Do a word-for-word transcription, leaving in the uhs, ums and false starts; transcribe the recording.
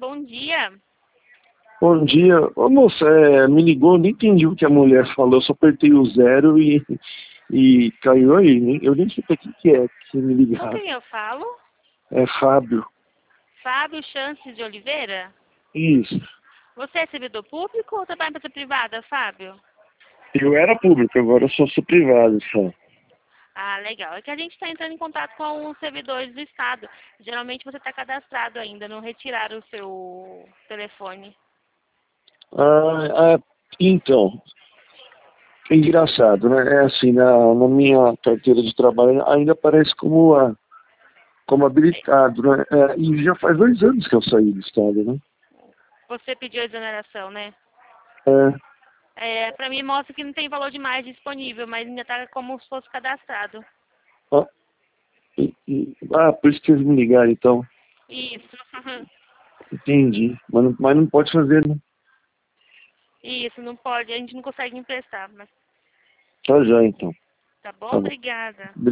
bom dia. Bom dia. Ô moça, é, me ligou, nem entendi o que a mulher falou, só apertei o zero e, e caiu aí. Nem- Eu nem sei pra que que é que me Com ligaram. quem eu falo? É Fábio. Fábio Chances de Oliveira? Isso. Você é servidor público ou trabalha em empresa privada, Fábio? Eu era público, agora eu só sou privado só. Ah, legal. É que a gente está entrando em contato com os servidores do Estado. Geralmente você está cadastrado ainda, não retiraram o seu telefone. Ah, ah, então, é engraçado, né? É assim, na, na minha carteira de trabalho ainda aparece como, ah, como habilitado, né? É, e já faz dois anos que eu saí do estado, né? Você pediu a exoneração, né? É, É, para mim mostra que não tem valor de mais disponível, mas ainda está como se fosse cadastrado. ah, e- e- ah, por isso que eles me ligaram, então. Isso. Entendi. Mas não, mas não pode fazer, né? Isso, não pode, a gente não consegue emprestar, mas Tá já, então. tá bom? Tá bom. Obrigada.